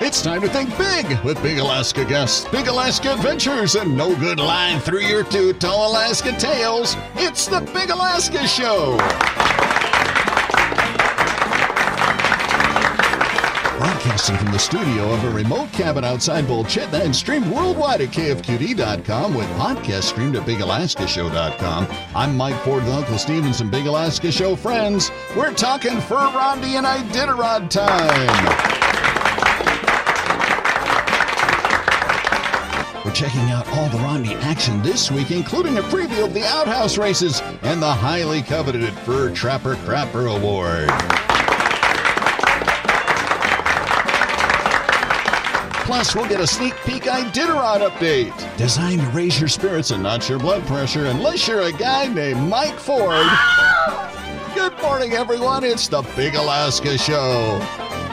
It's time to think big with Big Alaska guests, Big Alaska adventures, and no good line through your two tall Alaska tails. It's the Big Alaska Show. Broadcasting from the studio of a remote cabin outside Bolchetna and streamed worldwide at KFQD.com with podcast streamed at BigAlaskaShow.com. I'm Mike Ford with Uncle Stevens and Big Alaska Show friends. We're talking Fur Rondy and Iditarod time. We're checking out all the Rondy action this week, including a preview of the outhouse races and the highly coveted Fur Trapper Crapper Award. Plus, we'll get a sneak peek Iditarod update, designed to raise your spirits and not your blood pressure, unless you're a guy named Mike Ford. Good morning, everyone. It's the Big Alaska Show.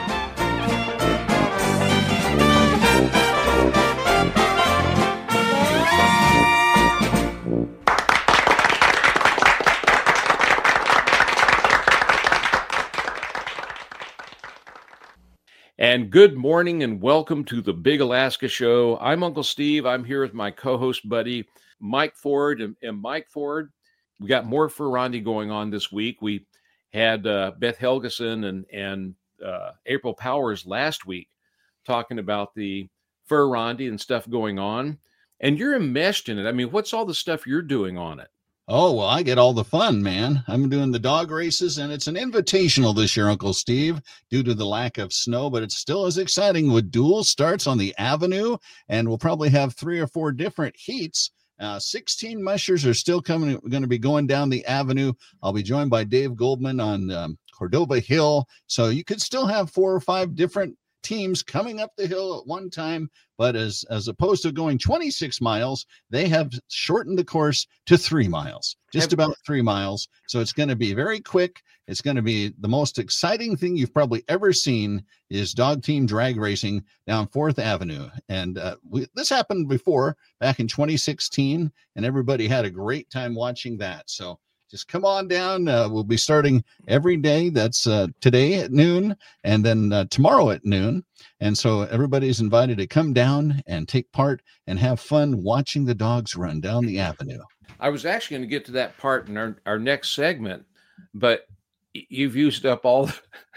And good morning and welcome to the Big Alaska Show. I'm Uncle Steve. I'm here with my co-host buddy, Mike Ford. And Mike Ford, we got more Fur Rondy going on this week. We had Beth Helgeson and April Powers last week talking about the Fur Rondy and stuff going on. And you're enmeshed in it. I mean, what's all the stuff you're doing on it? Oh, well, I get all the fun, man. I'm doing the dog races, and it's an invitational this year, Uncle Steve, due to the lack of snow, but it's still as exciting with dual starts on the Avenue, and we'll probably have 3 or 4 different heats. 16 mushers are still going to be going down the Avenue. I'll be joined by Dave Goldman on Cordova Hill, so you could still have 4 or 5 different teams coming up the hill at one time, but as opposed to going 26 miles, they have shortened the course to 3 miles, just about 3 miles. So it's going to be very quick. It's going to be the most exciting thing you've probably ever seen is dog team drag racing down 4th Avenue. And this happened before back in 2016, and everybody had a great time watching that. So just come on down. We'll be starting every day. That's today at noon and then tomorrow at noon. And so everybody's invited to come down and take part and have fun watching the dogs run down the Avenue. I was actually going to get to that part in our next segment, but you've used up all.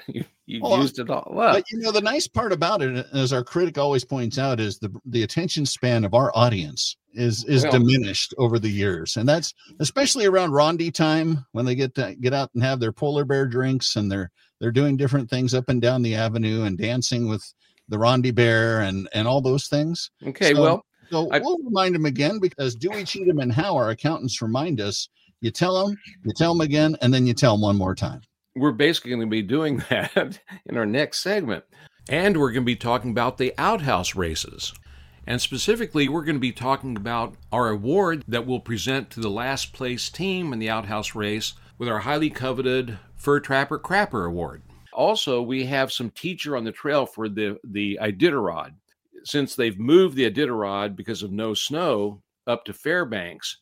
Used it all up. But the nice part about it, as our critic always points out, is the attention span of our audience is diminished over the years, and that's especially around Rondy time when they get out and have their polar bear drinks, and they're doing different things up and down the Avenue and dancing with the Rondy bear and all those things. Okay, so we'll remind them again, because Dewey, Cheatham, and Howe, our accountants, remind us. You tell them again, and then you tell them one more time. We're basically going to be doing that in our next segment. And we're going to be talking about the outhouse races. And specifically, we're going to be talking about our award that we'll present to the last place team in the outhouse race with our highly coveted Fur Trapper Crapper Award. Also, we have some teacher on the trail for the Iditarod. Since they've moved the Iditarod because of no snow up to Fairbanks,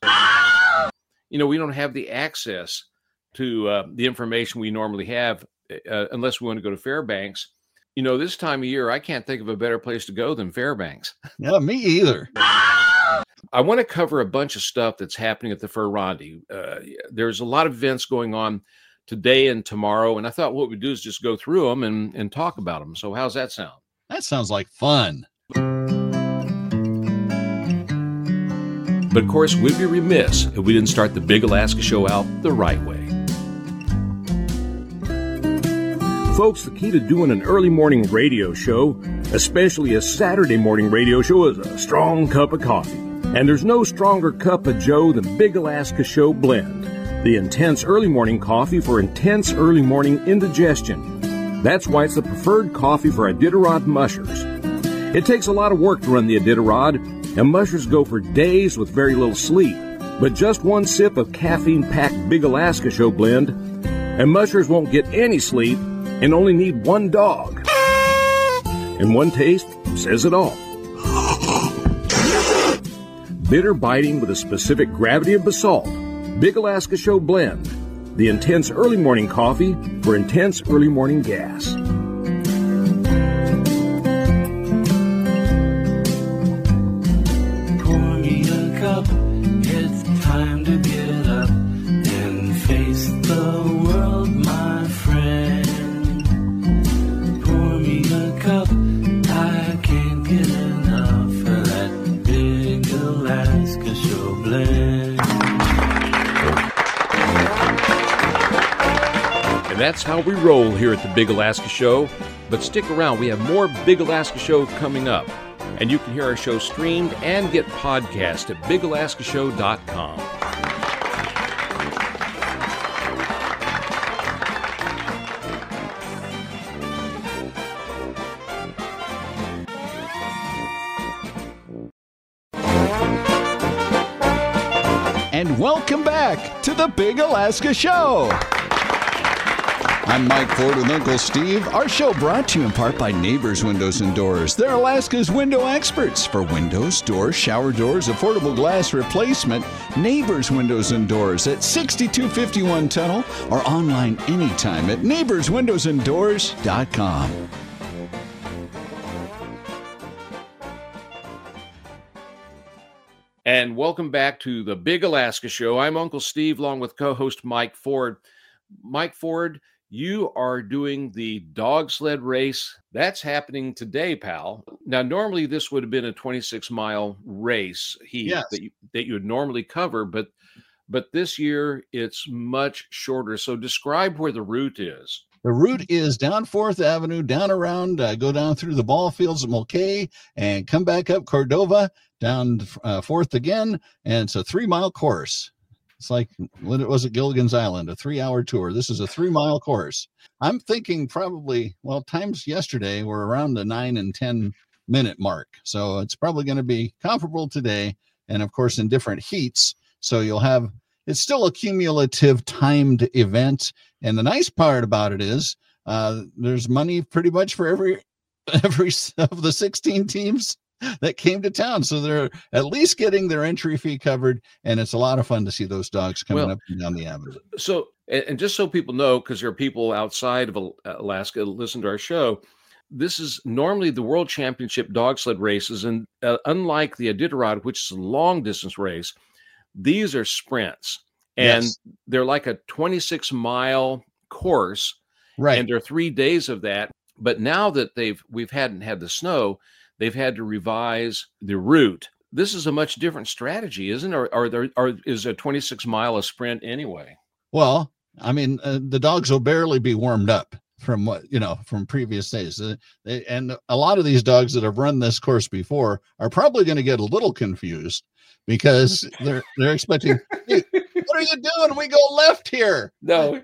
we don't have the access to the information we normally have unless we want to go to Fairbanks. This time of year, I can't think of a better place to go than Fairbanks. Yeah, me either. I want to cover a bunch of stuff that's happening at the Fur Rondy. There's a lot of events going on today and tomorrow, and I thought what we'd do is just go through them and talk about them. So how's that sound? That sounds like fun. But of course, we'd be remiss if we didn't start the Big Alaska Show out the right way. Folks, the key to doing an early morning radio show, especially a Saturday morning radio show, is a strong cup of coffee. And there's no stronger cup of joe than Big Alaska Show Blend, the intense early morning coffee for intense early morning indigestion. That's why it's the preferred coffee for Iditarod mushers. It takes a lot of work to run the Iditarod, and mushers go for days with very little sleep. But just one sip of caffeine-packed Big Alaska Show Blend, and mushers won't get any sleep and only need one dog. And one taste says it all. Bitter biting with a specific gravity of basalt. Big Alaska Show Blend. The intense early morning coffee for intense early morning gas. And that's how we roll here at the Big Alaska Show. But stick around, we have more Big Alaska Show coming up. And you can hear our show streamed and get podcast at BigAlaskaShow.com. And welcome back to the Big Alaska Show. I'm Mike Ford with Uncle Steve. Our show brought to you in part by Neighbors Windows and Doors. They're Alaska's window experts for windows, doors, shower doors, affordable glass replacement. Neighbors Windows and Doors at 6251 Tunnel or online anytime at neighborswindowsanddoors.com. And welcome back to the Big Alaska Show. I'm Uncle Steve, along with co-host Mike Ford. Mike Ford, you are doing the dog sled race. That's happening today, pal. Now, normally this would have been a 26-mile race Yes. that you would normally cover, but this year it's much shorter. So describe where the route is. The route is down 4th Avenue, down around, go down through the ball fields of Mulcahy and come back up Cordova, down 4th again, and it's a 3-mile course. It's like when it was at Gilligan's Island, a 3-hour tour. This is a 3-mile course. I'm thinking probably, times yesterday were around the 9 and 10 minute mark. So it's probably going to be comparable today. And of course, in different heats. So it's still a cumulative timed event. And the nice part about it is there's money pretty much for every of the 16 teams that came to town. So they're at least getting their entry fee covered. And it's a lot of fun to see those dogs coming up and down the avenue. So, and just so people know, because there are people outside of Alaska that listen to our show, this is normally the World Championship dog sled races. And unlike the Iditarod, which is a long distance race, these are sprints. And they're like a 26-mile course. Right. And there are 3 days of that. But now that we hadn't had the snow, they've had to revise the route. This is a much different strategy, isn't it? Or is a 26-mile a sprint anyway? Well, I mean, the dogs will barely be warmed up from from previous days. And a lot of these dogs that have run this course before are probably going to get a little confused because they're expecting, hey, what are you doing? We go left here. No.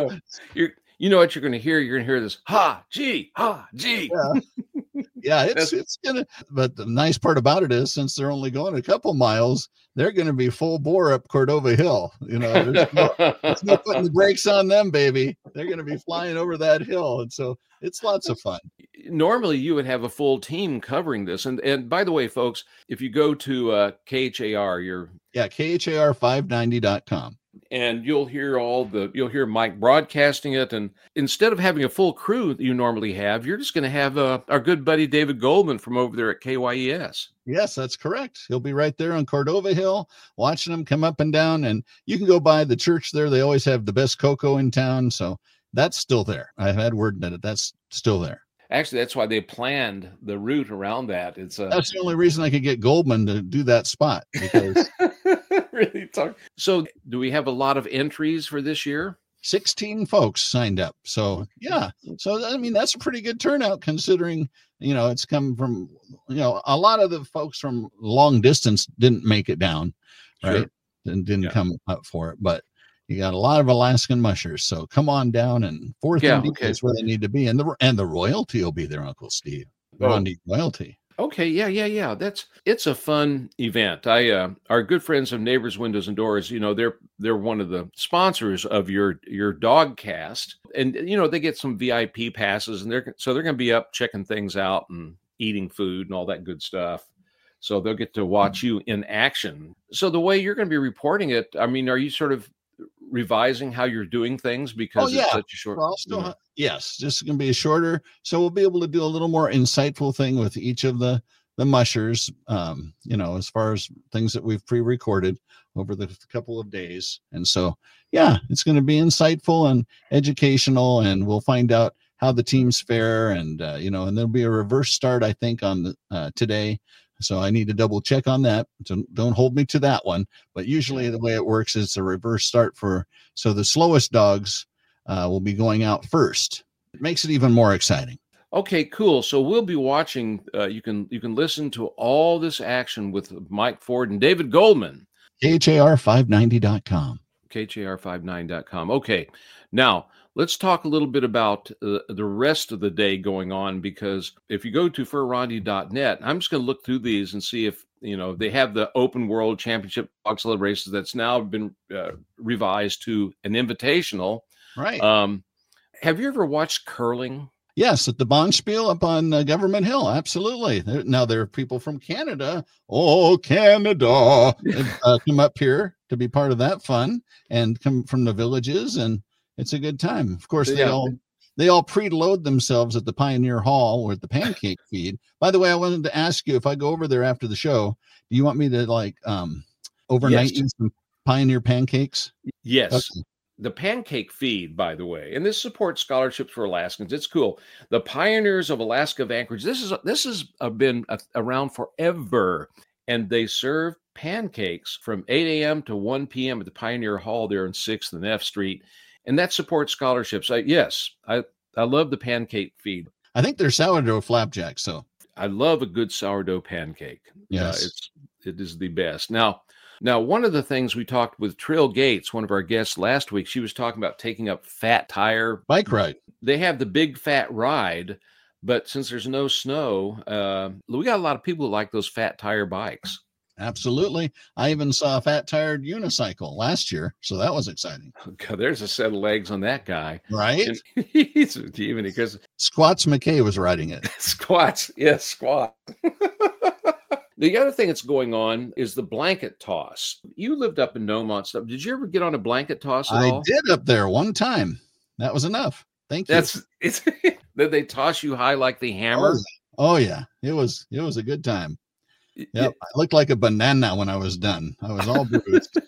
You know what you're going to hear? You're going to hear this, ha, gee, ha, gee. Yeah, it's gonna. But the nice part about it is, since they're only going a couple miles, they're going to be full bore up Cordova Hill. There's no putting the brakes on them, baby. They're going to be flying over that hill, and so it's lots of fun. Normally, you would have a full team covering this, and by the way, folks, if you go to KHAR, KHAR590.com. And you'll hear Mike broadcasting it. And instead of having a full crew that you normally have, you're just going to have our good buddy David Goldman from over there at KYES. Yes, that's correct. He'll be right there on Cordova Hill, watching them come up and down. And you can go by the church there. They always have the best cocoa in town. So that's still there. I've had word that that's still there. Actually, that's why they planned the route around that. That's the only reason I could get Goldman to do that spot. Because really talk. So do we have a lot of entries for this year? 16 folks signed up. So yeah. So I mean, that's a pretty good turnout considering, it's come from, a lot of the folks from long distance didn't make it down, right? Sure. And didn't come up for it, but you got a lot of Alaskan mushers. So come on down, and 4th is where they need to be. And the royalty will be there, Uncle Steve. Royalty. Okay, yeah. It's a fun event. Our good friends of Neighbors Windows and Doors, they're one of the sponsors of your dog cast, and they get some VIP passes, and they're going to be up checking things out and eating food and all that good stuff. So they'll get to watch you in action. So the way you're going to be reporting it, I mean, are you sort of revising how you're doing things because it's such a short? Yes, just going to be a shorter. So we'll be able to do a little more insightful thing with each of the mushers, as far as things that we've pre-recorded over the couple of days. And so, it's going to be insightful and educational, and we'll find out how the teams fare. And, and there'll be a reverse start, I think, on today. So I need to double check on that. So don't hold me to that one. But usually the way it works is a reverse start so the slowest dogs will be going out first. It makes it even more exciting. Okay, cool. So we'll be watching. You can listen to all this action with Mike Ford and David Goldman. KHAR590.com. KHAR59.com. Okay, now let's talk a little bit about the rest of the day going on, because if you go to furrondy.net, I'm just going to look through these and see if they have the Open World Championship dog sled races that's now been revised to an invitational. Right. Have you ever watched curling? Yes, at the Bonspiel up on Government Hill. Absolutely. Now there are people from Canada. Oh, Canada. Come up here to be part of that fun and come from the villages, and it's a good time. Of course, they all preload themselves at the Pioneer Hall with the pancake feed. By the way, I wanted to ask you, if I go over there after the show, do you want me to overnight you some Pioneer pancakes? Yes. Okay. The pancake feed, by the way, and this supports scholarships for Alaskans. It's cool. The Pioneers of Alaska of Anchorage. This has been around forever, and they serve pancakes from 8 a.m. to 1 p.m. at the Pioneer Hall there in 6th and F Street, and that supports scholarships. I love the pancake feed. I think they're sourdough flapjacks. So I love a good sourdough pancake. Yes, it is the best. Now, one of the things we talked with Trill Gates, one of our guests last week, she was talking about taking up Fat Tire bike ride. They have the Big Fat Ride, but since there's no snow, we got a lot of people who like those Fat Tire bikes. Absolutely. I even saw a Fat Tired unicycle last year, so that was exciting. God, there's a set of legs on that guy. Right? Because Squats McKay was riding it. Squats. Yes, squat. The other thing that's going on is the blanket toss. You lived up in Nomont stuff. Did you ever get on a blanket toss at all? I did up there one time. That was enough. Thank you. Did they toss you high like the hammer? Oh yeah. It was a good time. Yep. I looked like a banana when I was done. I was all bruised.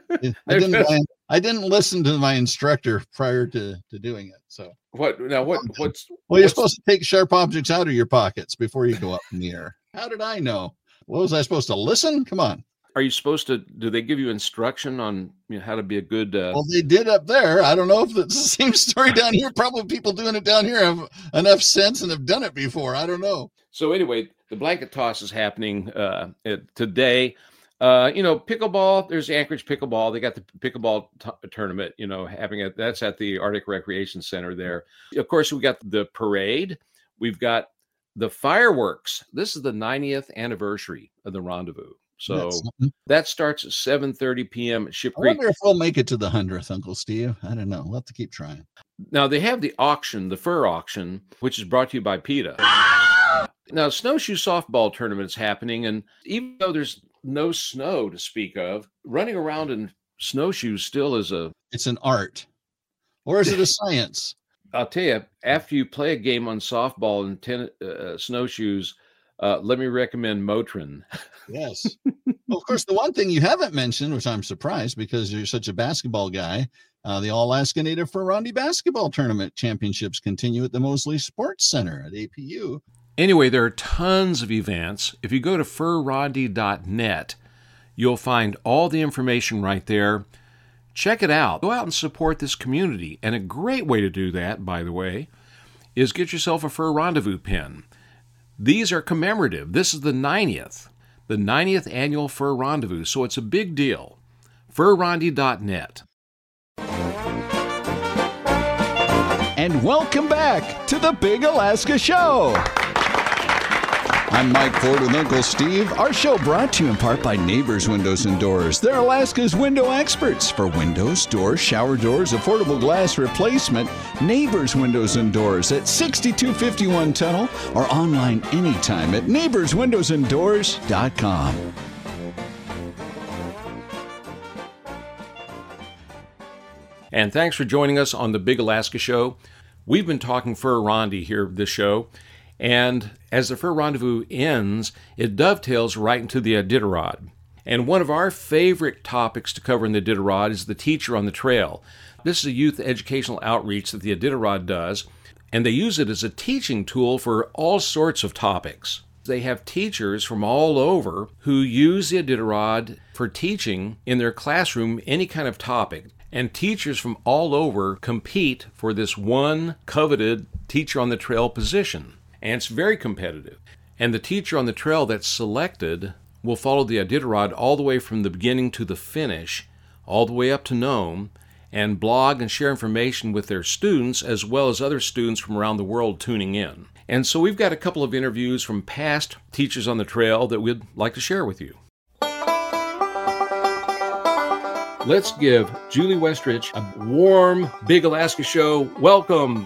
I didn't listen to my instructor prior to doing it. So you're supposed to take sharp objects out of your pockets before you go up in the air. How did I know? What was I supposed to listen? Come on. Are you supposed to? Do they give you instruction on how to be a good? Well, they did up there. I don't know if it's the same story down here. Probably people doing it down here have enough sense and have done it before. I don't know. So anyway, the blanket toss is happening today. Pickleball. There's the Anchorage Pickleball. They got the pickleball tournament. Having it. That's at the Arctic Recreation Center there. Of course, we got the parade. We've got the fireworks. This is the 90th anniversary of the Rendezvous. So that starts at 7:30 p.m. at Ship Creek. I wonder if we'll make it to the 100th, Uncle Steve. I don't know. We'll have to keep trying. Now, they have the auction, the fur auction, which is brought to you by PETA. Now, snowshoe softball tournament is happening, and even though there's no snow to speak of, running around in snowshoes still is it's an art. Or is it a science? I'll tell you, after you play a game on softball and snowshoes, let me recommend Motrin. Yes. Well, of course, the one thing you haven't mentioned, which I'm surprised because you're such a basketball guy, the All-Alaska Native Furrondy Basketball Tournament Championships continue at the Mosley Sports Center at APU. Anyway, there are tons of events. If you go to furrondy.net, you'll find all the information right there. Check it out. Go out and support this community. And a great way to do that, by the way, is get yourself a Fur Rendezvous pin. These are commemorative. This is the 90th annual Fur Rendezvous, so it's a big deal. furrondy.net. And welcome back to the Big Alaska Show. I'm Mike Ford with Uncle Steve. Our show brought to you in part by Neighbors Windows and Doors. They're Alaska's window experts for windows, doors, shower doors, affordable glass replacement. Neighbors Windows and Doors at 6251 Tunnel or online anytime at neighborswindowsanddoors.com. And thanks for joining us on the Big Alaska Show. We've been talking Furrondy here this show. And as the Fur Rendezvous ends, it dovetails right into the Iditarod. And one of our favorite topics to cover in the Iditarod is the Teacher on the Trail. This is a youth educational outreach that the Iditarod does, and they use it as a teaching tool for all sorts of topics. They have teachers from all over who use the Iditarod for teaching in their classroom any kind of topic. And teachers from all over compete for this one coveted Teacher on the Trail position. And it's very competitive. And the teacher on the trail that's selected will follow the Iditarod all the way from the beginning to the finish, all the way up to Nome, and blog and share information with their students as well as other students from around the world tuning in. And so we've got a couple of interviews from past teachers on the trail that we'd like to share with you. Let's give Julie Westrich a warm Big Alaska Show welcome.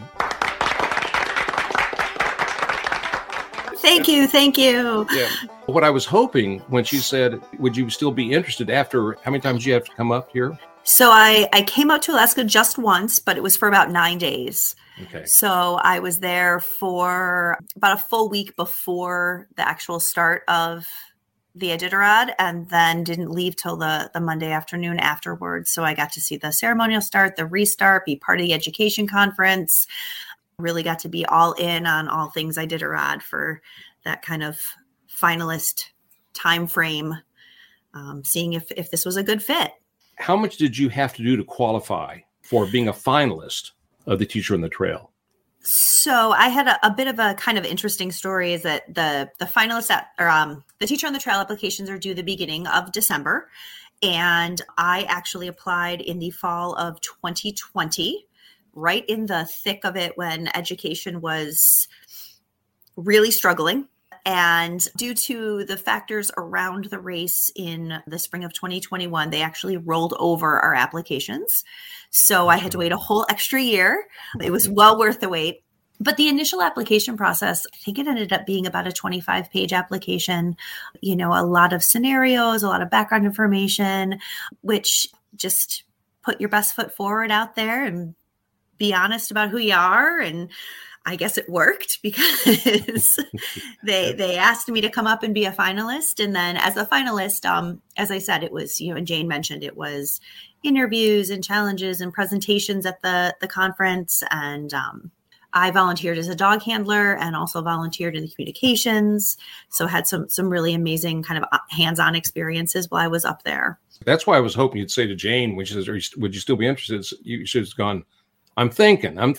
Thank you. Yeah. What I was hoping when she said, would you still be interested after, how many times did you have to come up here? So I came out to Alaska just once, but it was for about 9 days. Okay. So I was there for about a full week before the actual start of the Iditarod, and then didn't leave till the Monday afternoon afterwards. So I got to see the ceremonial start, the restart, be part of the education conference. Really got to be all in on all things Iditarod for that kind of finalist time frame, seeing if this was a good fit. How much did you have to do to qualify for being a finalist of the Teacher on the Trail? So I had a bit of a kind of interesting story is that the finalists the Teacher on the Trail applications are due the beginning of December. And I actually applied in the fall of 2020, right in the thick of it when education was really struggling. And due to the factors around the race in the spring of 2021, they actually rolled over our applications. So I had to wait a whole extra year. It was well worth the wait. But the initial application process, I think it ended up being about a 25-page application, a lot of scenarios, a lot of background information, which just put your best foot forward out there and be honest about who you are. And I guess it worked because they asked me to come up and be a finalist. And then as a finalist, as I said, it was, and Jane mentioned, it was interviews and challenges and presentations at the conference. And I volunteered as a dog handler and also volunteered in the communications. So had some really amazing kind of hands-on experiences while I was up there. That's why I was hoping you'd say to Jane, when she says, would you still be interested? You should have gone, I'm thinking. I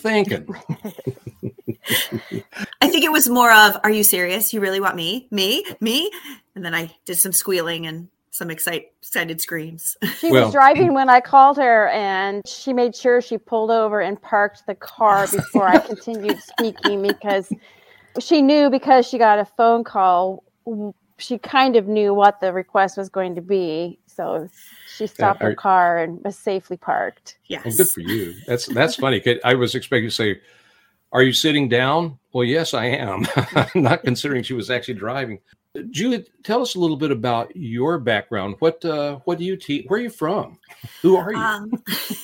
think it was more of, are you serious? You really want me? And then I did some squealing and some excited screams. She was driving when I called her, and she made sure she pulled over and parked the car before I continued speaking, because she knew, because she got a phone call, she kind of knew what the request was going to be. So she stopped her car and was safely parked. Yes. Well, good for you. That's funny. I was expecting to say, are you sitting down? Well, yes, I am. Not considering she was actually driving. Julie, tell us a little bit about your background. What do you teach? Where are you from? Who are you?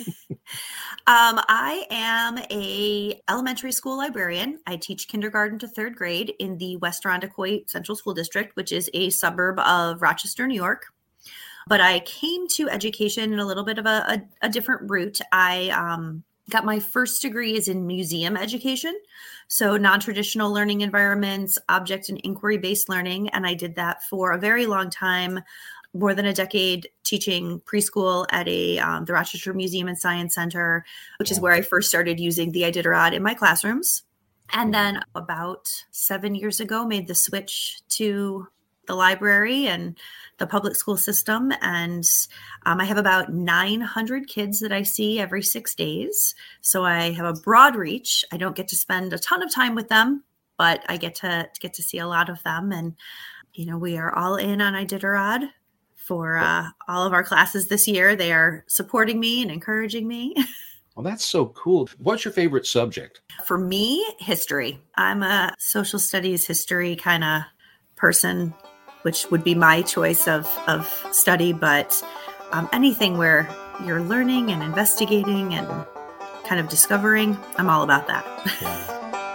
I am a elementary school librarian. I teach kindergarten to third grade in the West Irondequoit Central School District, which is a suburb of Rochester, New York. But I came to education in a little bit of a different route. I got my first degree is in museum education. So non-traditional learning environments, object and inquiry-based learning. And I did that for a very long time, more than a decade, teaching preschool at the Rochester Museum and Science Center, which is where I first started using the Iditarod in my classrooms. And then about 7 years ago, made the switch to the library and the public school system. And I have about 900 kids that I see every 6 days. So I have a broad reach. I don't get to spend a ton of time with them, but I get to see a lot of them. And, we are all in on Iditarod for all of our classes this year. They are supporting me and encouraging me. Well, that's so cool. What's your favorite subject? For me, history. I'm a social studies history kind of person, which would be my choice of study, but anything where you're learning and investigating and kind of discovering, I'm all about that. Yeah.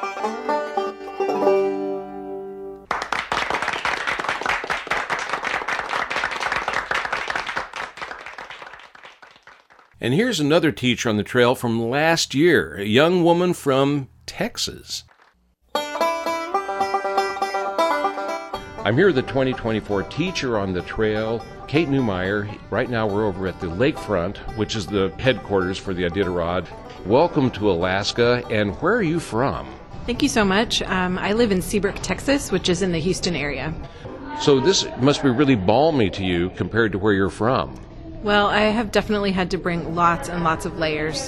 And here's another teacher on the trail from last year, a young woman from Texas. I'm here with the 2024 Teacher on the Trail, Kate Neumeyer. Right now we're over at the lakefront, which is the headquarters for the Iditarod. Welcome to Alaska, and where are you from? Thank you so much. I live in Seabrook, Texas, which is in the Houston area. So this must be really balmy to you compared to where you're from. Well, I have definitely had to bring lots and lots of layers.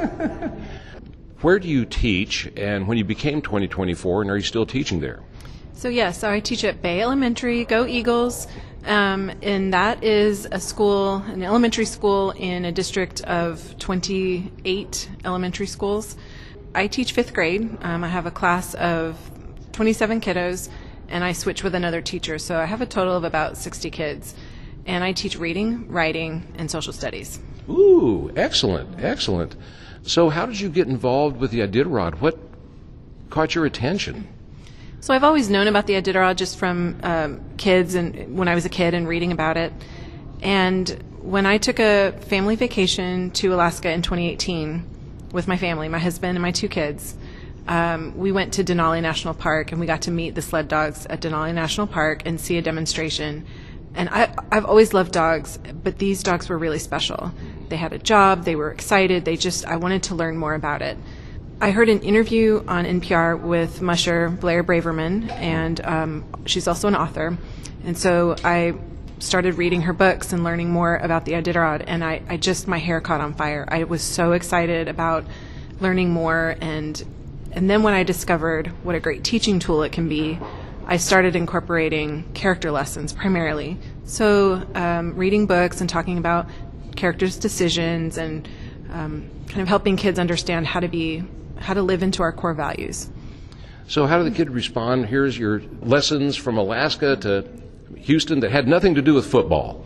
Where do you teach, and when you became 2024, and are you still teaching there? So I teach at Bay Elementary, Go Eagles, and that is a school, an elementary school in a district of 28 elementary schools. I teach 5th grade. I have a class of 27 kiddos, and I switch with another teacher, so I have a total of about 60 kids. And I teach reading, writing, and social studies. Ooh, excellent, excellent. So how did you get involved with the Iditarod? What caught your attention? So I've always known about the Iditarod just from kids and when I was a kid and reading about it. And when I took a family vacation to Alaska in 2018 with my family, my husband and my 2 kids, we went to Denali National Park and we got to meet the sled dogs at Denali National Park and see a demonstration. And I've always loved dogs, but these dogs were really special. They had a job, they were excited, I wanted to learn more about it. I heard an interview on NPR with musher Blair Braverman, and she's also an author. And so I started reading her books and learning more about the Iditarod, and my hair caught on fire. I was so excited about learning more, and then when I discovered what a great teaching tool it can be, I started incorporating character lessons primarily. So reading books and talking about characters' decisions and kind of helping kids understand how to live into our core values. So how did the kid respond? Here's your lessons from Alaska to Houston that had nothing to do with football.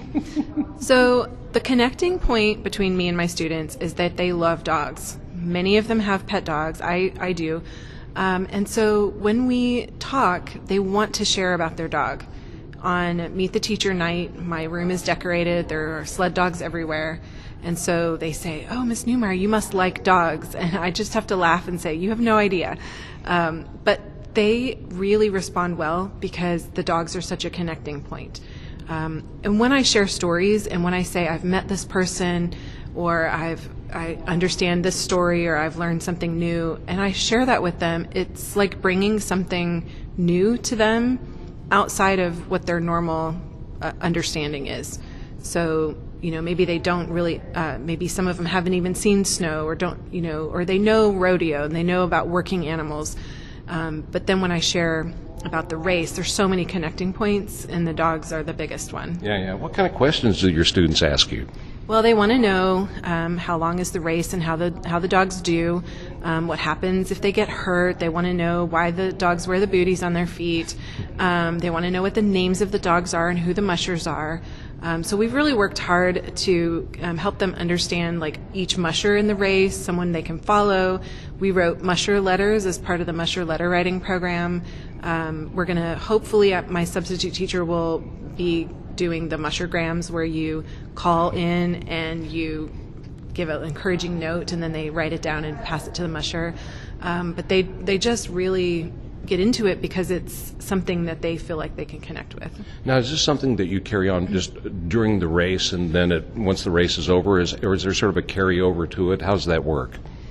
So the connecting point between me and my students is that they love dogs. Many of them have pet dogs. I do. And so when we talk, they want to share about their dog. On Meet the Teacher night, my room is decorated. There are sled dogs everywhere. And so they say, "Oh, Miss Neumeyer, you must like dogs." And I just have to laugh and say, "You have no idea." But they really respond well because the dogs are such a connecting point. And when I share stories and when I say I've met this person or I understand this story or I've learned something new and I share that with them, it's like bringing something new to them outside of what their normal understanding is. So, maybe they don't really, maybe some of them haven't even seen snow or or they know rodeo and they know about working animals. But then when I share about the race, there's so many connecting points and the dogs are the biggest one. Yeah. What kind of questions do your students ask you? Well, they want to know how long is the race and how the dogs do, what happens if they get hurt. They want to know why the dogs wear the booties on their feet. They want to know what the names of the dogs are and who the mushers are. So we've really worked hard to help them understand each musher in the race, someone they can follow. We wrote musher letters as part of the musher letter writing program. We're going to hopefully, my substitute teacher will be doing the mushergrams where you call in and you give an encouraging note and then they write it down and pass it to the musher. But they just really get into it because it's something that they feel like they can connect with. Now, is this something that you carry on just during the race and then once the race is over, or is there sort of a carryover to it? How does that work?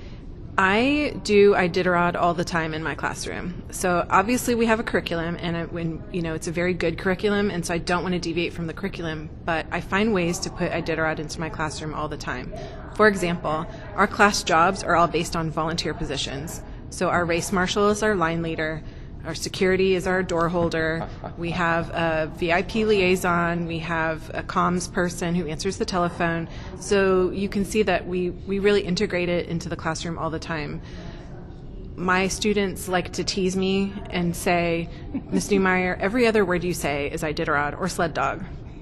I do Iditarod all the time in my classroom. So obviously we have a curriculum and it's a very good curriculum, and so I don't want to deviate from the curriculum, but I find ways to put Iditarod into my classroom all the time. For example, our class jobs are all based on volunteer positions. So our race marshal is our line leader, our security is our door holder, we have a VIP liaison, we have a comms person who answers the telephone. So you can see that we really integrate it into the classroom all the time. My students like to tease me and say, "Ms. Neumeyer, every other word you say is Iditarod or sled dog."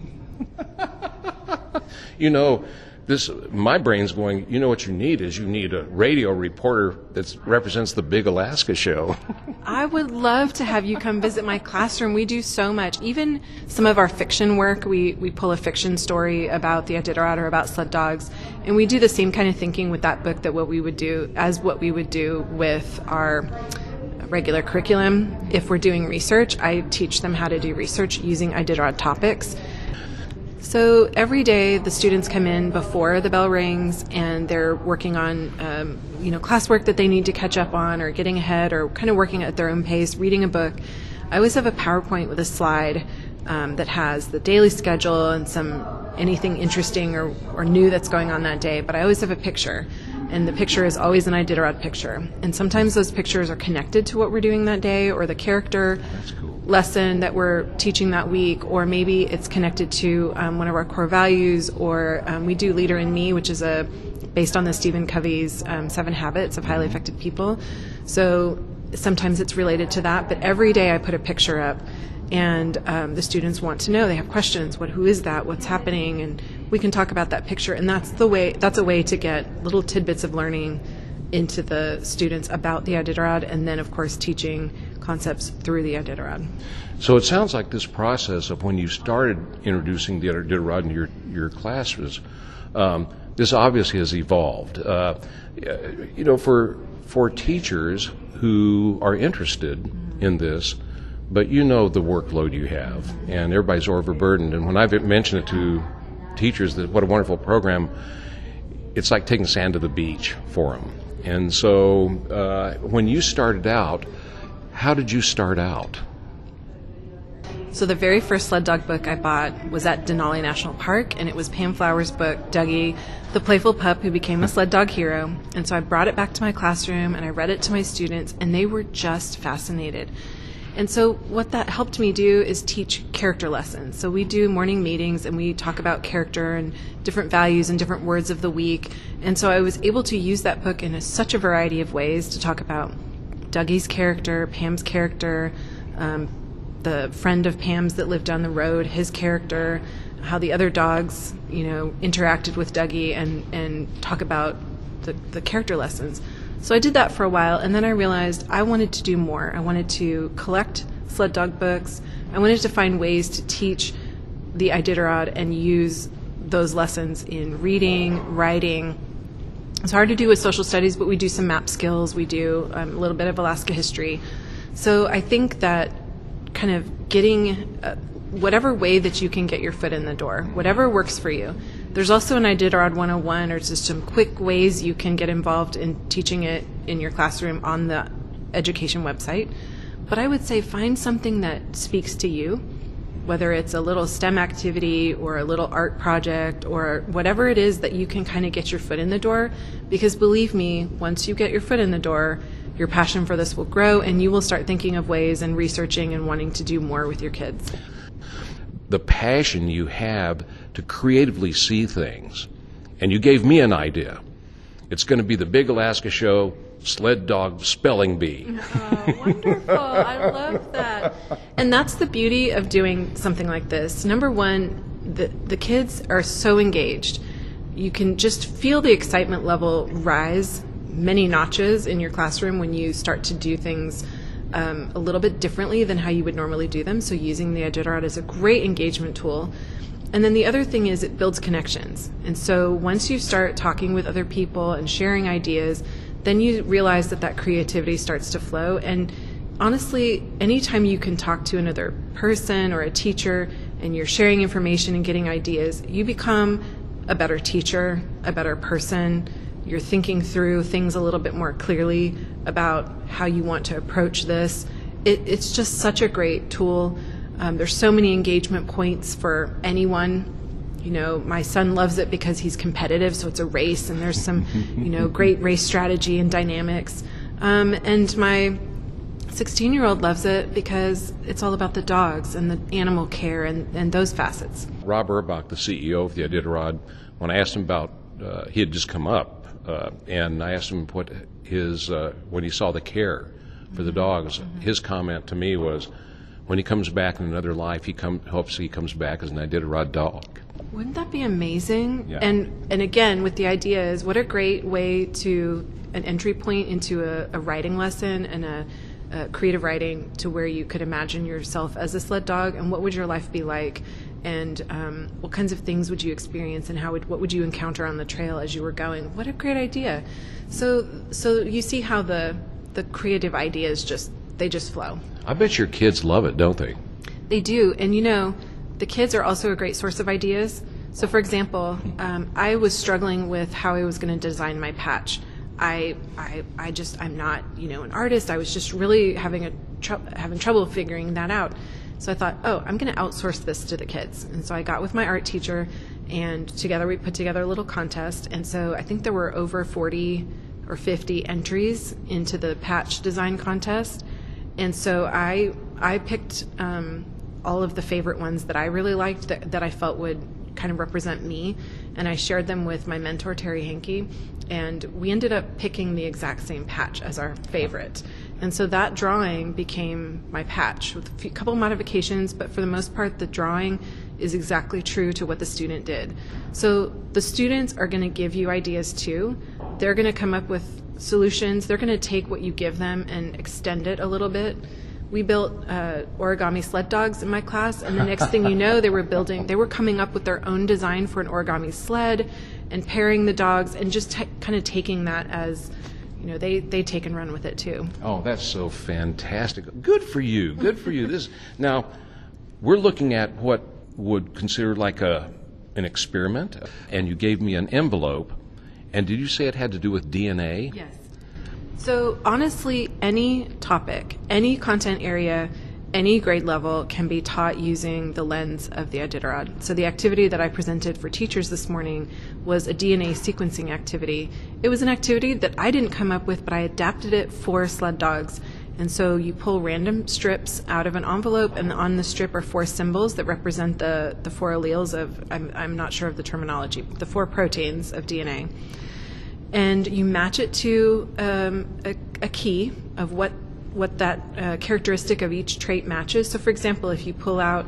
My brain's going, what you need is a radio reporter that represents the Big Alaska Show. I would love to have you come visit my classroom. We do so much. Even some of our fiction work, we pull a fiction story about the Iditarod or about sled dogs, and we do the same kind of thinking with that book that what we would do with our regular curriculum. If we're doing research, I teach them how to do research using Iditarod topics. So every day the students come in before the bell rings and they're working on classwork that they need to catch up on or getting ahead or kind of working at their own pace, reading a book. I always have a PowerPoint with a slide that has the daily schedule and anything interesting or new that's going on that day, but I always have a picture. And the picture is always an Iditarod picture. And sometimes those pictures are connected to what we're doing that day or the character lesson that we're teaching that week, or maybe it's connected to one of our core values, or we do Leader in Me, which is based on the Stephen Covey's 7 Habits of Highly Effective People. So sometimes it's related to that, but every day I put a picture up, and the students want to know. They have questions. Who is that? What's happening? And we can talk about that picture. And that's a way to get little tidbits of learning into the students about the Iditarod, and then of course teaching concepts through the Iditarod. So it sounds like this process of when you started introducing the Iditarod in your classes, this obviously has evolved. For teachers who are interested in this, but the workload you have, and everybody's overburdened. And when I've mentioned it to teachers that what a wonderful program, it's like taking sand to the beach for them. And so when you started out, how did you start out? So the very first sled dog book I bought was at Denali National Park, and it was Pam Flower's book, Dougie, the playful pup who became a sled dog hero. And so I brought it back to my classroom and I read it to my students, and they were just fascinated. And so what that helped me do is teach character lessons. So we do morning meetings and we talk about character and different values and different words of the week. And so I was able to use that book in such a variety of ways to talk about Dougie's character, Pam's character, the friend of Pam's that lived down the road, his character, how the other dogs, interacted with Dougie, and talk about the character lessons. So I did that for a while, and then I realized I wanted to do more. I wanted to collect sled dog books. I wanted to find ways to teach the Iditarod and use those lessons in reading, writing. It's hard to do with social studies, but we do some map skills. We do a little bit of Alaska history. So I think that kind of getting whatever way that you can get your foot in the door, whatever works for you. There's also an Iditarod 101, or just some quick ways you can get involved in teaching it in your classroom on the education website. But I would say find something that speaks to you, whether it's a little STEM activity or a little art project or whatever it is that you can kind of get your foot in the door. Because believe me, once you get your foot in the door, your passion for this will grow and you will start thinking of ways and researching and wanting to do more with your kids. The passion you have to creatively see things. And you gave me an idea. It's going to be the Big Alaska Show Sled Dog Spelling Bee. Oh, wonderful. I love that. And that's the beauty of doing something like this. Number one, the kids are so engaged. You can just feel the excitement level rise many notches in your classroom when you start to do things a little bit differently than how you would normally do them. So using the Iditarod is a great engagement tool. And then the other thing is it builds connections. And so once you start talking with other people and sharing ideas, then you realize that creativity starts to flow. And honestly, anytime you can talk to another person or a teacher and you're sharing information and getting ideas, you become a better teacher, a better person. You're thinking through things a little bit more clearly about how you want to approach this. It's just such a great tool. There's so many engagement points for anyone. My son loves it because he's competitive, so it's a race, and there's some, great race strategy and dynamics. And my 16-year-old loves it because it's all about the dogs and the animal care and those facets. Rob Urbach, the CEO of the Iditarod, when I asked him about, he had just come up, and I asked him what his, when he saw the care for the dogs, his comment to me was, when he comes back in another life, hopes he comes back as an Iditarod dog. Wouldn't that be amazing? Yeah. And again, with the idea is what a great way to an entry point into a writing lesson and a creative writing to where you could imagine yourself as a sled dog and what would your life be like and what kinds of things would you experience and what would you encounter on the trail as you were going. What a great idea. So you see how the creative ideas just they just flow. I bet your kids love it, don't they? They do. And the kids are also a great source of ideas. So for example, I was struggling with how I was going to design my patch. I'm not, an artist. I was just really having trouble figuring that out. So I thought, I'm going to outsource this to the kids. And so I got with my art teacher, and together we put together a little contest. And so I think there were over 40 or 50 entries into the patch design contest. And so I picked all of the favorite ones that I really liked that I felt would kind of represent me, and I shared them with my mentor, Terry Hankey, and we ended up picking the exact same patch as our favorite. And so that drawing became my patch with a couple modifications, but for the most part, the drawing is exactly true to what the student did. So the students are going to give you ideas too. They're going to come up with solutions. They're going to take what you give them and extend it a little bit. We built origami sled dogs in my class, and the next thing you know, they were coming up with their own design for an origami sled and pairing the dogs and just kind of taking that as, they take and run with it too. Oh, that's so fantastic. Good for you. Good for you. Now, we're looking at what would consider like an experiment, and you gave me an envelope, and did you say it had to do with DNA? Yes. So honestly, any topic, any content area, any grade level can be taught using the lens of the Iditarod. So the activity that I presented for teachers this morning was a DNA sequencing activity. It was an activity that I didn't come up with, but I adapted it for sled dogs. And so you pull random strips out of an envelope, and on the strip are 4 symbols that represent the 4 alleles of, I'm not sure of the terminology, but the 4 proteins of DNA. And you match it to a key of what that characteristic of each trait matches. So for example, if you pull out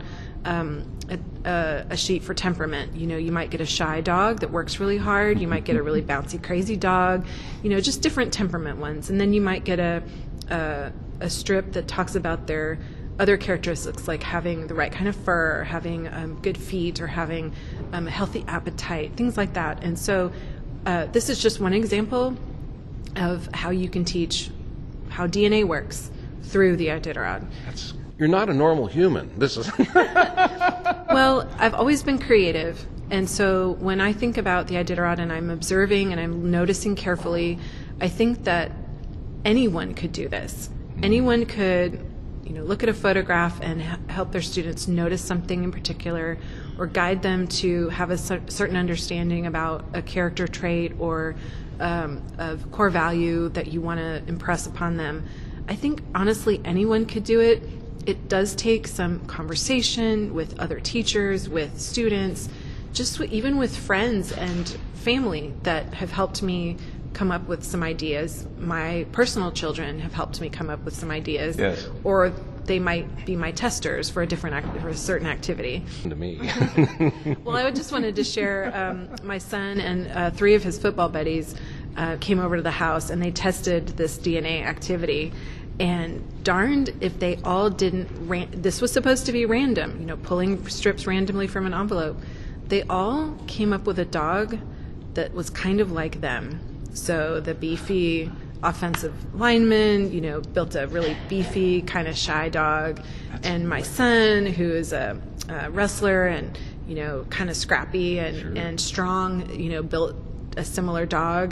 a sheet for temperament, you might get a shy dog that works really hard. You might get a really bouncy, crazy dog, just different temperament ones. And then you might get a strip that talks about their other characteristics, like having the right kind of fur, or having good feet, or having a healthy appetite, things like that. And so this is just one example of how you can teach how DNA works through the Iditarod. You're not a normal human. This is Well, I've always been creative, and so when I think about the Iditarod and I'm observing and I'm noticing carefully, I think that anyone could do this. Anyone could, look at a photograph and help their students notice something in particular, or guide them to have a certain understanding about a character trait or a core value that you want to impress upon them. I think, honestly, anyone could do it. It does take some conversation with other teachers, with students, just even with friends and family that have helped me come up with some ideas. My personal children have helped me come up with some ideas. Yes. Or they might be my testers for for a certain activity. To me. Well, I just wanted to share my son and 3 of his football buddies came over to the house, and they tested this DNA activity. And darned if they all didn't. This was supposed to be random, pulling strips randomly from an envelope. They all came up with a dog that was kind of like them. So the beefy offensive lineman, built a really beefy, kind of shy dog. And my son, who is a wrestler and, kind of scrappy and strong, built a similar dog.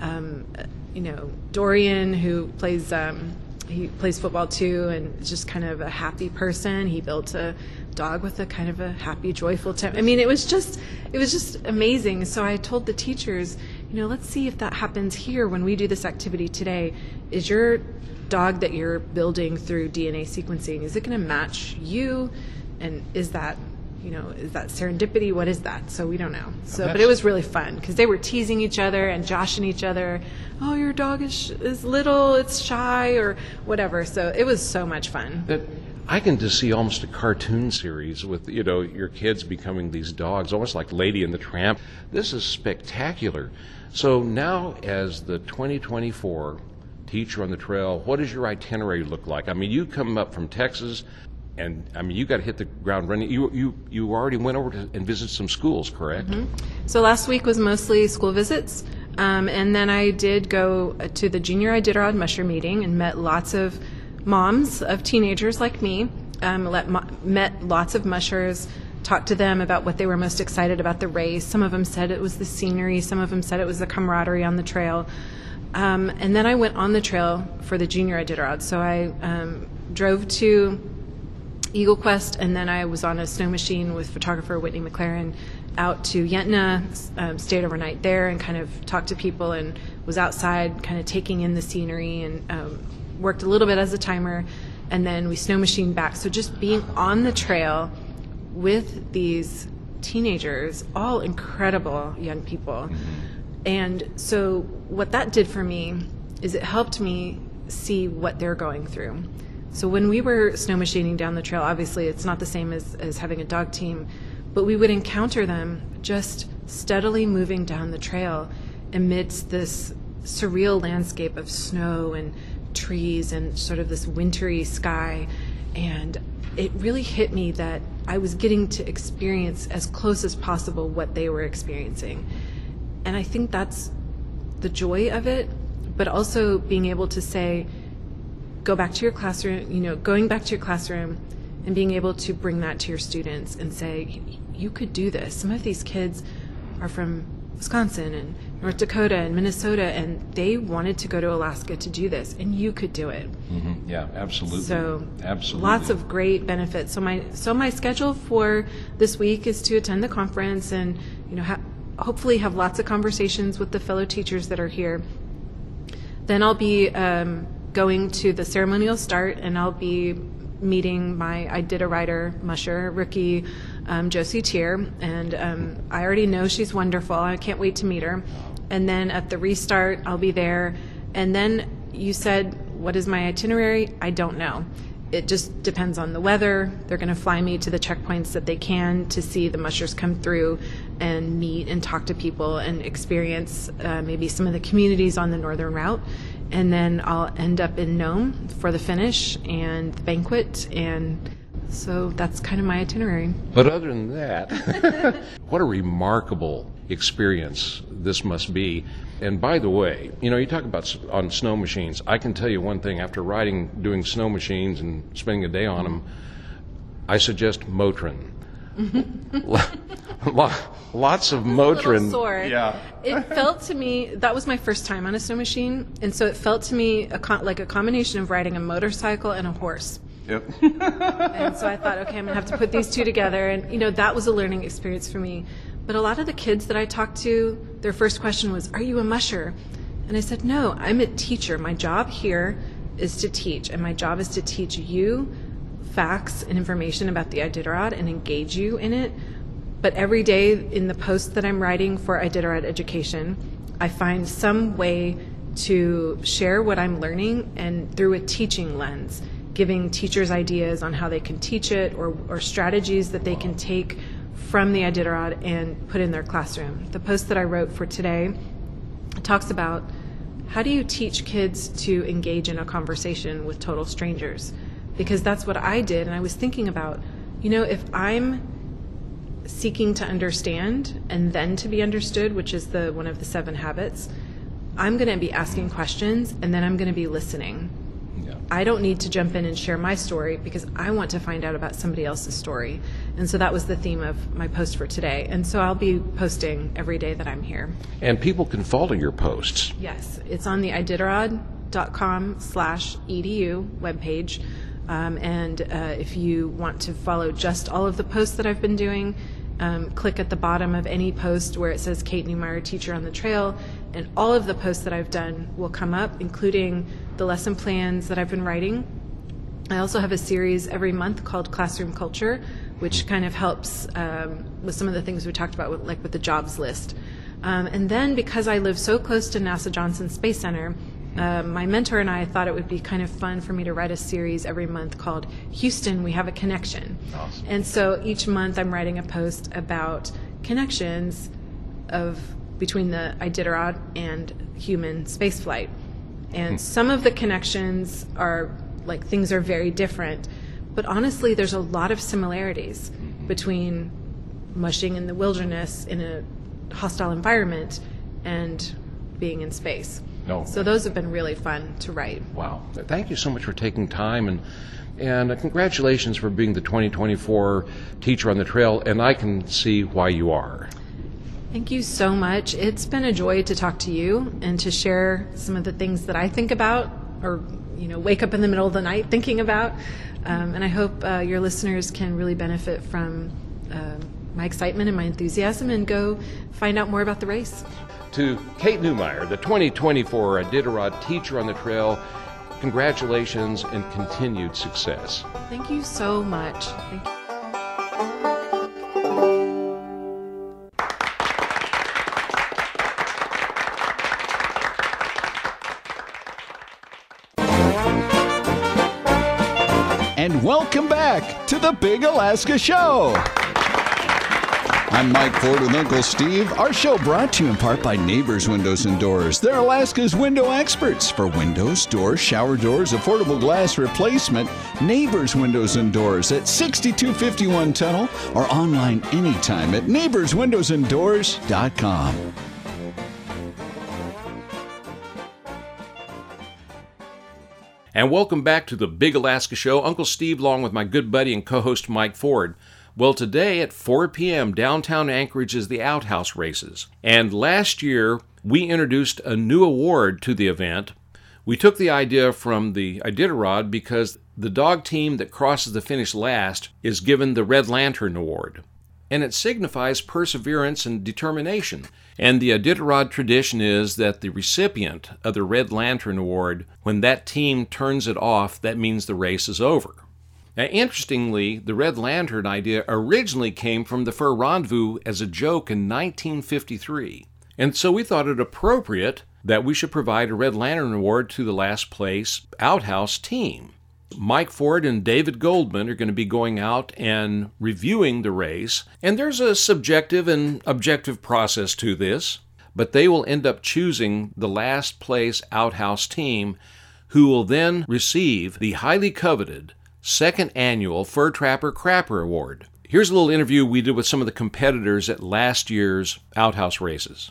Dorian, who plays football too, and is just kind of a happy person. He built a dog with a kind of a happy, joyful temper. I mean, it was just amazing. So I told the teachers, let's see if that happens here when we do this activity today. Is your dog that you're building through DNA sequencing, is it going to match you? And is that serendipity? What is that? So we don't know. But it was really fun because they were teasing each other and joshing each other. Oh, your dog is little, it's shy, or whatever. So it was so much fun. I can just see almost a cartoon series with, your kids becoming these dogs, almost like Lady and the Tramp. This is spectacular. So now, as the 2024 Teacher on the Trail, what does your itinerary look like? I mean, you come up from Texas, and you got to hit the ground running. You already went over and visited some schools, correct? Mm-hmm. So last week was mostly school visits, and then I did go to the Junior Iditarod Musher meeting and met lots of moms of teenagers like me, met lots of mushers, talked to them about what they were most excited about the race. Some of them said it was the scenery. Some of them said it was the camaraderie on the trail. And then I went on the trail for the junior Iditarod. So I drove to Eagle Quest, and then I was on a snow machine with photographer Whitney McLaren out to Yentna, stayed overnight there and kind of talked to people and was outside kind of taking in the scenery and worked a little bit as a timer. And then we snow machined back. So just being on the trail with these teenagers, all incredible young people. And so what that did for me is it helped me see what they're going through. So when we were snow machining down the trail, obviously it's not the same as having a dog team, but we would encounter them just steadily moving down the trail amidst this surreal landscape of snow and trees and sort of this wintry sky. And it really hit me that I was getting to experience as close as possible what they were experiencing. And I think that's the joy of it, but also being able to say, go back to your classroom, going back to your classroom and being able to bring that to your students and say, you could do this. Some of these kids are from Wisconsin and North Dakota and Minnesota, and they wanted to go to Alaska to do this, and you could do it. Mm-hmm. Yeah, absolutely. So absolutely, lots of great benefits. So my schedule for this week is to attend the conference and hopefully have lots of conversations with the fellow teachers that are here. Then I'll be going to the ceremonial start, and I'll be meeting my Iditarod musher rookie, Josie Tier, and I already know she's wonderful. I can't wait to meet her. And then at the restart, I'll be there. And then you said, what is my itinerary? I don't know. It just depends on the weather. They're going to fly me to the checkpoints that they can to see the mushers come through and meet and talk to people and experience maybe some of the communities on the northern route. And then I'll end up in Nome for the finish and the banquet, and so that's kind of my itinerary. But other than that, what a remarkable experience this must be. And by the way, you talk about on snow machines. I can tell you one thing, after doing snow machines and spending a day on them, I suggest Motrin. Lots of Motrin. Yeah. It felt to me, that was my first time on a snow machine, and so it felt to me like a combination of riding a motorcycle and a horse. Yep. And so I thought, okay, I'm going to have to put these two together, and that was a learning experience for me. But a lot of the kids that I talked to, their first question was, are you a musher? And I said, no, I'm a teacher. My job here is to teach, and my job is to teach you facts and information about the Iditarod and engage you in it. But every day in the post that I'm writing for Iditarod Education, I find some way to share what I'm learning and through a teaching lens, giving teachers ideas on how they can teach it or strategies that they can take from the Iditarod and put in their classroom. The post that I wrote for today talks about how do you teach kids to engage in a conversation with total strangers? Because that's what I did, and I was thinking about, if I'm seeking to understand and then to be understood, which is one of the 7 habits, I'm going to be asking questions and then I'm going to be listening. Yeah. I don't need to jump in and share my story because I want to find out about somebody else's story. And so that was the theme of my post for today. And so I'll be posting every day that I'm here. And people can follow your posts. Yes, it's on the iditarod.com/edu webpage. And if you want to follow just all of the posts that I've been doing, click at the bottom of any post where it says Kate Newmeyer, Teacher on the Trail, and all of the posts that I've done will come up, including the lesson plans that I've been writing. I also have a series every month called Classroom Culture, which kind of helps with some of the things we talked about, with the jobs list. And then because I live so close to NASA Johnson Space Center, my mentor and I thought it would be kind of fun for me to write a series every month called Houston, We Have a Connection. Awesome. And so each month I'm writing a post about connections between the Iditarod and human spaceflight. And some of the connections are things are very different, but honestly there's a lot of similarities between mushing in the wilderness in a hostile environment and being in space. No. So those have been really fun to write. Wow. Thank you so much for taking time, and congratulations for being the 2024 Teacher on the Trail, and I can see why you are. Thank you so much. It's been a joy to talk to you and to share some of the things that I think about or, wake up in the middle of the night thinking about. And I hope your listeners can really benefit from my excitement and my enthusiasm and go find out more about the race. To Kate Newmeyer, the 2024 Iditarod Teacher on the Trail, congratulations and continued success. Thank you so much. Thank you. And welcome back to the Big Alaska Show. I'm Mike Ford with Uncle Steve. Our show brought to you in part by Neighbors Windows and Doors. They're Alaska's window experts for windows, doors, shower doors, affordable glass replacement. Neighbors Windows and Doors at 6251 Tunnel or online anytime at neighborswindowsanddoors.com. And welcome back to the Big Alaska Show. Uncle Steve along with my good buddy and co-host Mike Ford. Well, today at 4 p.m., downtown Anchorage is the Outhouse Races. And last year, we introduced a new award to the event. We took the idea from the Iditarod because the dog team that crosses the finish last is given the Red Lantern Award. And it signifies perseverance and determination. And the Iditarod tradition is that the recipient of the Red Lantern Award, when that team turns it off, that means the race is over. Now, interestingly, the Red Lantern idea originally came from the Fur Rendezvous as a joke in 1953. And so we thought it appropriate that we should provide a Red Lantern Award to the last place Outhouse team. Mike Ford and David Goldman are going to be going out and reviewing the race, and there's a subjective and objective process to this, but they will end up choosing the last place Outhouse team, who will then receive the highly coveted second annual Fur Trapper Crapper Award. Here's a little interview we did with some of the competitors at last year's Outhouse Races.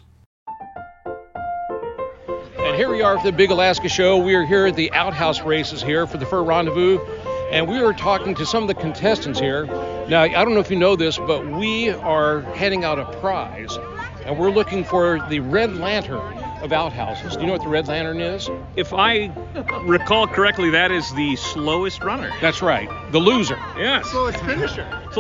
And here we are for the Big Alaska Show. We are here at the Outhouse Races here for the Fur Rendezvous, and we are talking to some of the contestants here. Now, I don't know if you know this, but we are handing out a prize, and we're looking for the Red Lantern of Outhouses. Do you know what the Red Lantern is? If I recall correctly, that is the slowest runner. That's right, the loser. Yes. Slowest finisher.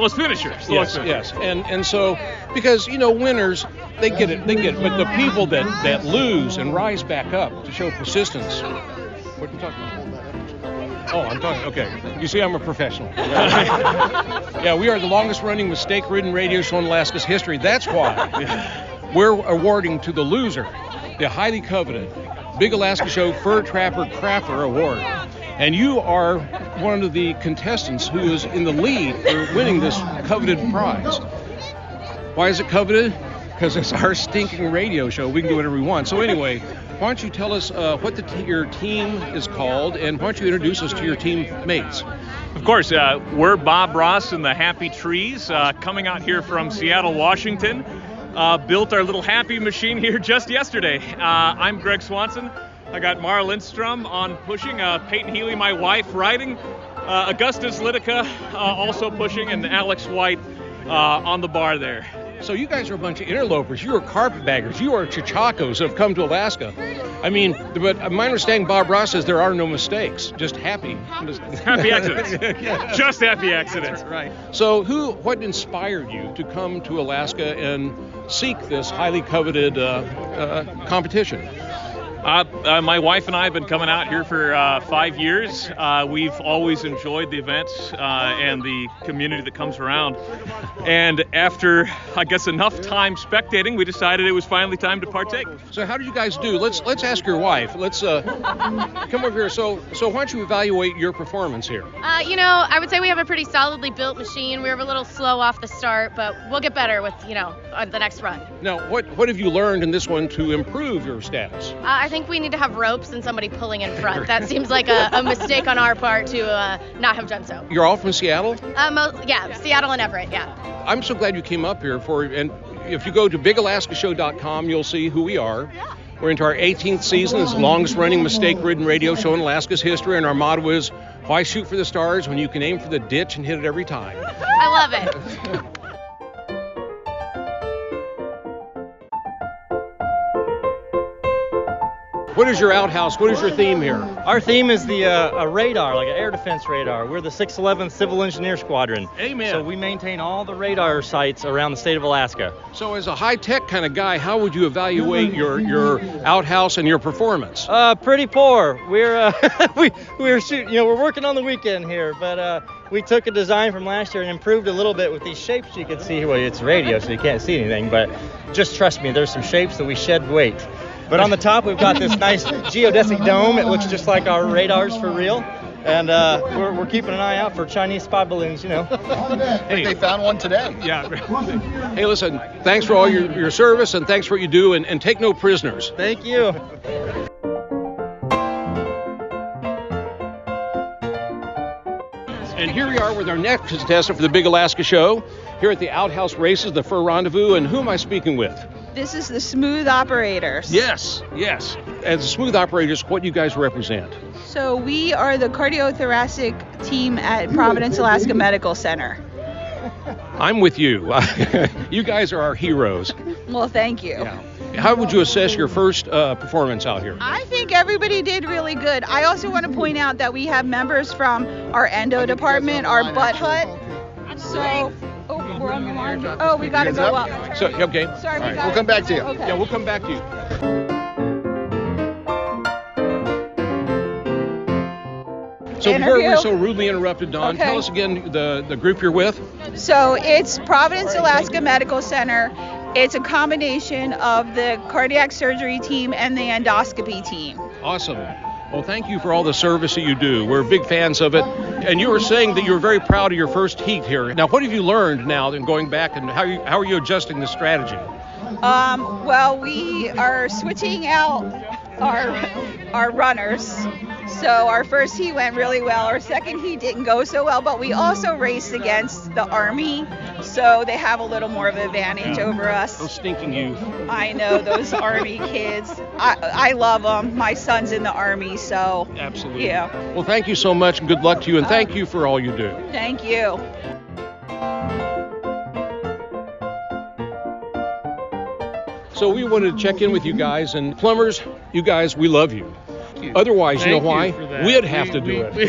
Yes. And so, because, winners, they get it, but the people that lose and rise back up to show persistence. What are you talking about? Oh, I'm talking, okay. You see, I'm a professional. Yeah, we are the longest running mistake-ridden radio show in Alaska's history. That's why we're awarding to the loser the highly coveted Big Alaska Show Fur Trapper Crapper Award. And you are one of the contestants who is in the lead for winning this coveted prize. Why is it coveted? Because it's our stinking radio show. We can do whatever we want. So anyway, why don't you tell us what your team is called, and why don't you introduce us to your teammates? Of course, we're Bob Ross and the Happy Trees, coming out here from Seattle, Washington. Built our little happy machine here just yesterday. I'm Greg Swanson. I got Mara Lindstrom on pushing, Peyton Healy, my wife, riding, Augustus Litica also pushing, and Alex White on the bar there. So you guys are a bunch of interlopers. You are carpetbaggers. You are Chachacos that have come to Alaska. I mean, but my understanding, Bob Ross says there are no mistakes, just happy accidents. Yeah. Just happy accidents. That's right. So what inspired you to come to Alaska and seek this highly coveted competition? My wife and I have been coming out here for 5 years. We've always enjoyed the events and the community that comes around. And after, I guess, enough time spectating, we decided it was finally time to partake. So how did you guys do? Let's ask your wife. Let's come over here. So why don't you evaluate your performance here? I would say we have a pretty solidly built machine. We were a little slow off the start, but we'll get better with, the next run. Now, what have you learned in this one to improve your status? I think we need to have ropes and somebody pulling in front. That seems like a mistake on our part to not have done so. You're all from Seattle? Yeah, Seattle and Everett, yeah. I'm so glad you came up here and if you go to bigalaskashow.com, you'll see who we are. Yeah. We're into our 18th season. It's the longest-running mistake-ridden radio show in Alaska's history, and our motto is, why shoot for the stars when you can aim for the ditch and hit it every time? I love it. What is your outhouse? What is your theme here? Our theme is the a radar, like an air defense radar. We're the 611th Civil Engineer Squadron. Amen. So we maintain all the radar sites around the state of Alaska. So as a high-tech kind of guy, how would you evaluate your outhouse and your performance? Pretty poor. We're we're shooting. We're working on the weekend here, but we took a design from last year and improved a little bit with these shapes you can see. Well, it's radio, so you can't see anything, but just trust me, there's some shapes that we shed weight. But on the top, we've got this nice geodesic dome. It looks just like our radars for real. And we're keeping an eye out for Chinese spy balloons, Hey, they found one today. Yeah. Hey, listen, thanks for all your service, and thanks for what you do, and take no prisoners. Thank you. And here we are with our next contestant for the Big Alaska Show, here at the Outhouse Races, the Fur Rendezvous. And who am I speaking with? This is the Smooth Operators. Yes. As the Smooth Operators, what do you guys represent? So we are the cardiothoracic team at Providence, Alaska Medical Center. I'm with you. You guys are our heroes. Well, thank you. Yeah. How would you assess your first performance out here? I think everybody did really good. I also want to point out that we have members from our endo department, our butt hut. So, we're on the line. Oh, we got to go up. So, okay. Sorry, right. We'll come back to you. Okay. Yeah, we'll come back to you. So before we're so rudely interrupted, Dawn, tell us again the group you're with. So it's Providence, Alaska Medical Center. It's a combination of the cardiac surgery team and the endoscopy team. Awesome. Well, thank you for all the service that you do. We're big fans of it. And you were saying that you were very proud of your first heat here. Now, what have you learned now in going back, and how are you adjusting the strategy? Well, we are switching out our runners. So our first heat went really well. Our second heat didn't go so well, but we also raced against the Army, so they have a little more of an advantage over us. Those stinking youth. I know, those Army kids. I love them. My son's in the Army, so. Absolutely. Yeah. Well, thank you so much, and good luck to you, and thank you for all you do. Thank you. So we wanted to check in with you guys, and plumbers, you guys, we love you. Otherwise, you know why? We'd have to do it.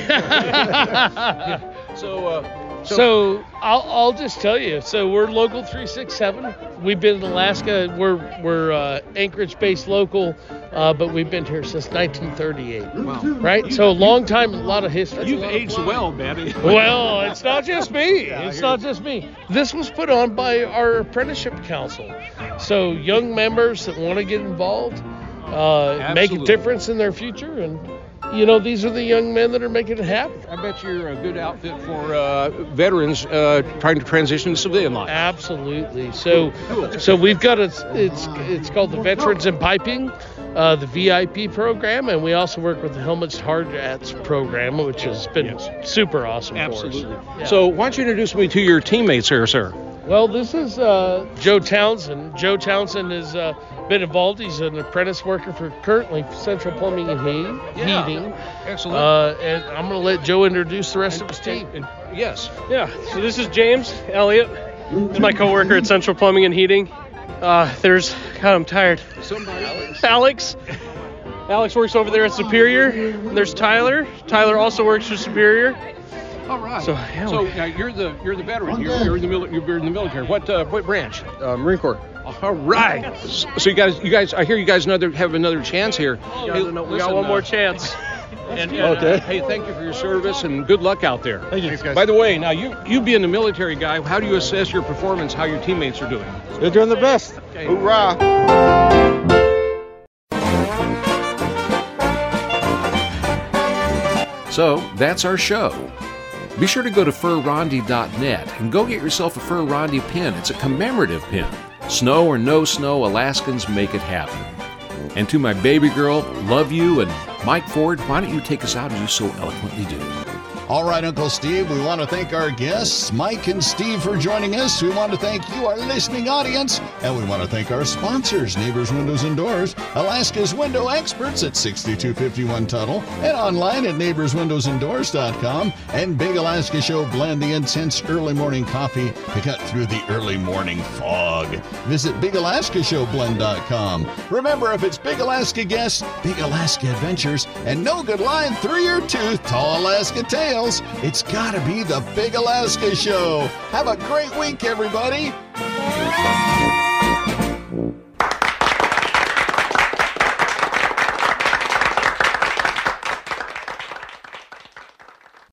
So I'll just tell you. So we're Local 367. We've been in Alaska. We're Anchorage-based local, but we've been here since 1938. Wow. Right? So a long time, a lot of history. You've aged well, Betty. Well, it's not just me. It's not just me. This was put on by our apprenticeship council. So young members that want to get involved, make a difference in their future, and these are the young men that are making it happen. I bet you're a good outfit for veterans trying to transition to civilian life. Absolutely. So we've got it's called the Veterans in Piping, the VIP program, and we also work with the Helmets Hard Hats program, which has been super awesome for us. Yeah. So why don't you introduce me to your teammates here, sir? Well, this is Joe Townsend. Joe Townsend has been involved. He's an apprentice worker for currently Central Plumbing and Heating. Excellent. And I'm going to let Joe introduce the rest of his team. Yes. Yeah. So this is James Elliott. This is my coworker at Central Plumbing and Heating. I'm tired. Alex. Alex works over there at Superior. There's Tyler. Tyler also works for Superior. All right. So now you're the veteran. You're in the military. What branch? Marine Corps. All right. So you guys, I hear you guys have another chance here. We got one more chance. Okay. Hey, thank you for your service and good luck out there. Thank you. Thanks, guys. By the way, now you being the military guy, how do you assess your performance? How your teammates are doing? They're doing the best. Okay. Hoorah! So that's our show. Be sure to go to furrondy.net and go get yourself a Fur Rondy pin. It's a commemorative pin. Snow or no snow, Alaskans make it happen. And to my baby girl, love you, and Mike Ford, why don't you take us out as you so eloquently do? All right, Uncle Steve, we want to thank our guests, Mike and Steve, for joining us. We want to thank you, our listening audience, and we want to thank our sponsors, Neighbors Windows and Doors, Alaska's window experts at 6251 Tuttle, and online at neighborswindowsanddoors.com, and Big Alaska Show Blend, the intense early morning coffee to cut through the early morning fog. Visit BigAlaskaShowBlend.com. Remember, if it's Big Alaska guests, Big Alaska adventures, and no good line through your tooth, tall Alaska tales, it's gotta be the Big Alaska Show. Have a great week, everybody.